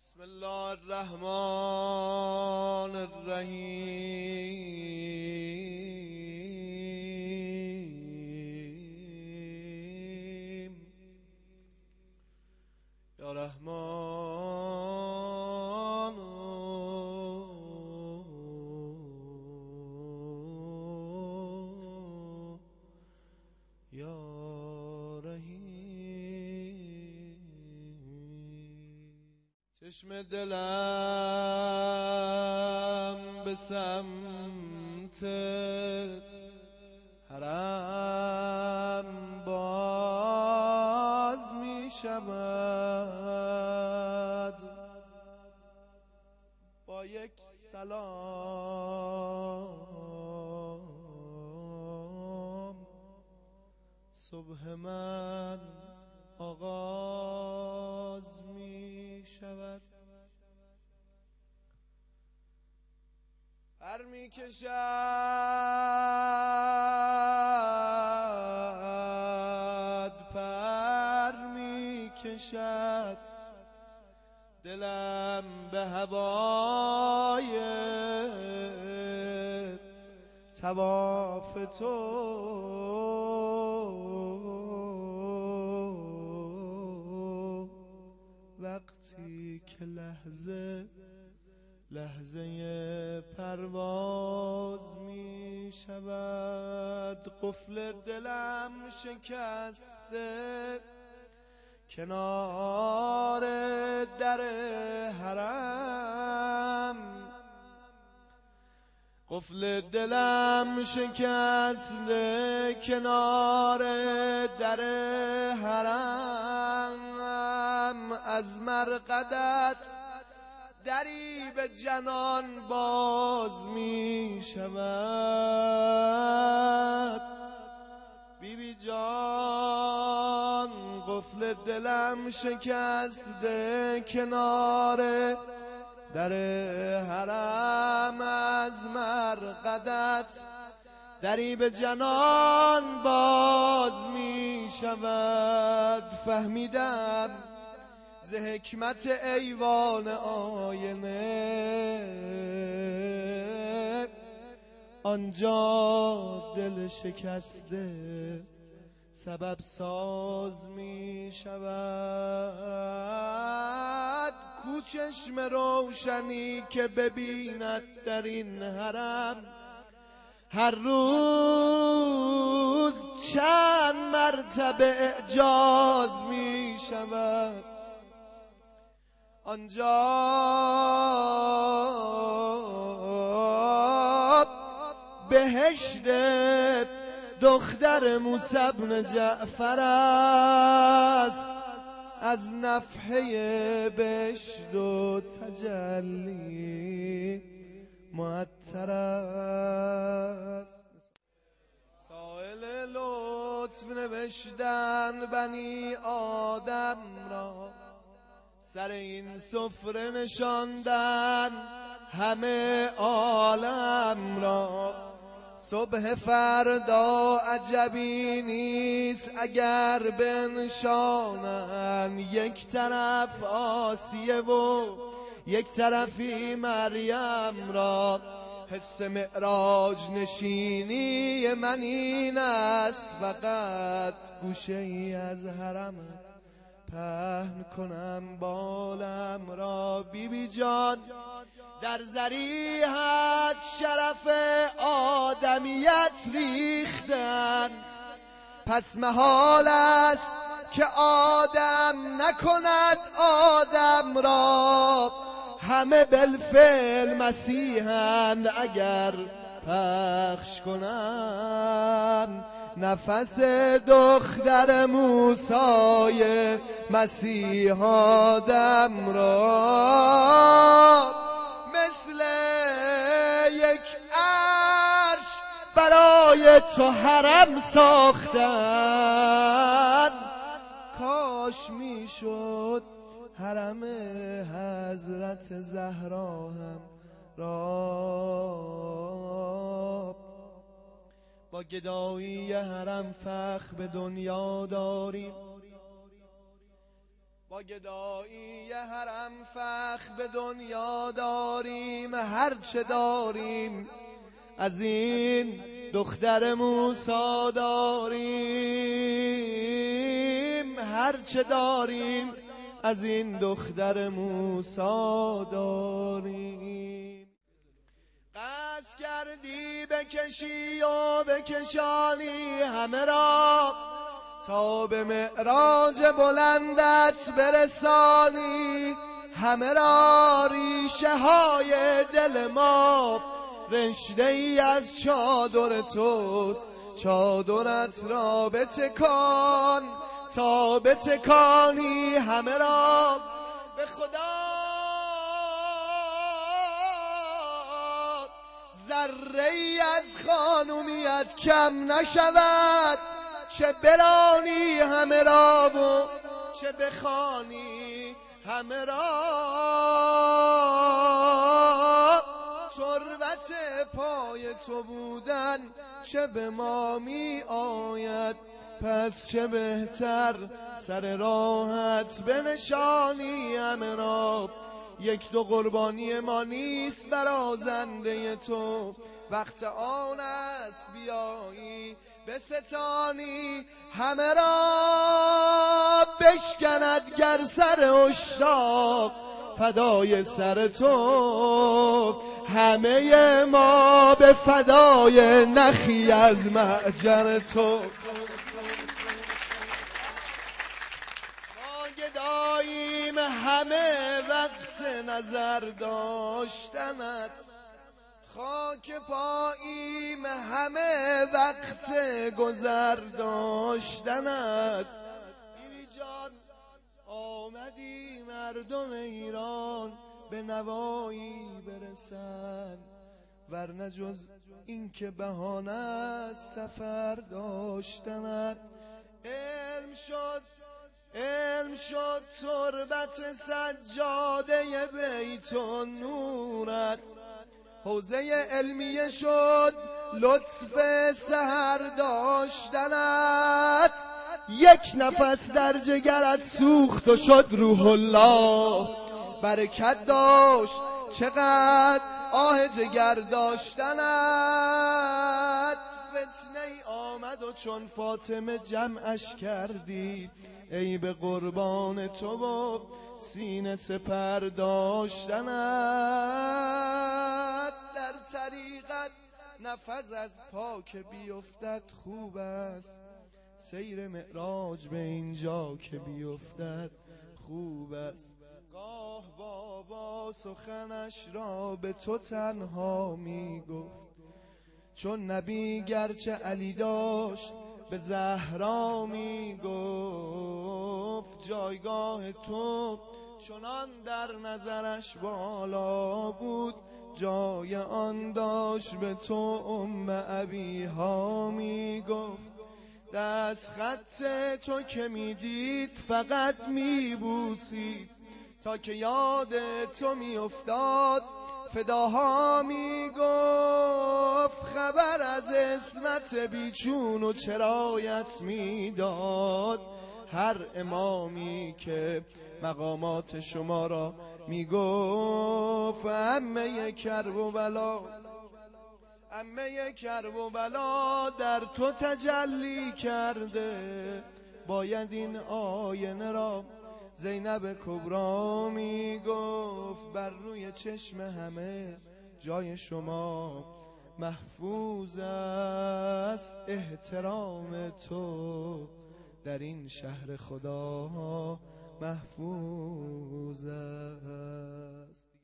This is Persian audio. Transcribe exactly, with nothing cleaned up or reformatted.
بسم الله الرحمن الرحیم. یا رحمان یا چشم دلم به سمت حرم باز می شود، با یک سلام صبح من آغاز می شود. پر می کشد پر می کشد دلم به هوای طواف تو، وقتی که لحظه لحظه پرواز می شود. قفل دلم شکسته کنار در حرم، قفل دلم شکسته کنار در حرم، از مرقدت دری به جنان باز می شود. بی بی جان قفل دلم شکسته کنار در حرم، از مرقدت دری به جنان باز می شود. فهمیدم ز حکمت ایوان آینه آنجا دل شکسته سبب ساز می شود. کو چشم روشنی که ببیند در این حرم، هر روز چند مرتبه اعجاز می شود. آنجا بهشت دختر موسی بن جعفر است، از نفحه بهشت و تجلی معطر است. سائل لطف نوشتن بنی آدم را، سر این سفره نشاندن همه عالم را. صبح فردا عجبی نیست اگر بنشانن، یک طرف آسیه و یک طرفی مریم را. حس معراج نشینی من این است، فقط گوشه ای از حرمت پهن کنم بالم را. بی بی جان در ذریحت شرف آدمیت ریختن، پس محال است که آدم نکند آدم را. همه بالفعل مسیحند اگر پخش کنند نفس دختر موسی مسیح آدم را. مثل یک عرش برای تو حرم ساختن، کاش میشد حرم حضرت زهرا هم را. با گدایی حرم فخر به دنیا داریم، با گدایی حرم فخر به دنیا داریم، هرچه داریم از این دختر موسی داریم، هرچه داریم از این دختر موسی داریم. قصد کردی بکشی و بکشانی همه را، تا به معراج بلندت برسانی همه را. ریشه های دل ما رشته ای از چادر توست، چادرت را بتکان تا بتکانی همه را. به خدا ذره ای از خانومیت کم نشود، چه برانی همه را و چه بخوانی همه را. تربت پای تو بودن چه به ما می آید، پس چه بهتر سر راحت بنشانی همه را. یک دو قربانی ما نیست برازنده تو، وقت آن است بیایی بستانی همه را. بشکند گر سر اشاق فدای سر تو، همه ما به فدای نخی از معجر تو. ما گداییم همه وقت نظر داشتنت، خاک پاییم همه وقت گذر داشتنت. بیبی جان آمدی مردم ایران به نوایی برسن، ورنه جز این که بهانه است سفر داشتنت. علم شد علم شد تربت سجاده بیت نورت، حوزه علمیه شد لطف سحر داشتنت. یک نفس در جگرت سوخت و شد روح الله، برکت داشت چقدر آه جگر داشتنت. فتنه ای آمد و چون فاطمه جمعش کردی، ای به قربان تو و سینه سپر داشتنت. در طریقت نفس از پا که بیفتد خوب است، سیر معراج به اینجا که بیفتد خوب است. گاه بابا سخنش را به تو تنها می گفت، چون نبی گرچه علی داشت به زهرا می گفت. جایگاه تو چنان در نظرش بالا بود، جای آن داشت به تو ام ابیها می گفت. دست خط تو که می دید فقط می بوسید، تا که یاد تو می افتاد فداها می گفت. خبر از عصمت بیچون و چرایت می داد هر امامی که مقامات شما را می گفت. عمه کرب و بلا عمه کرب و بلا در تو تجلی کرده، باید این آینه را زینب کبرا می گفت. بر روی چشم همه جای شما محفوظ است، احترام تو در این شهر خدا محفوظ است.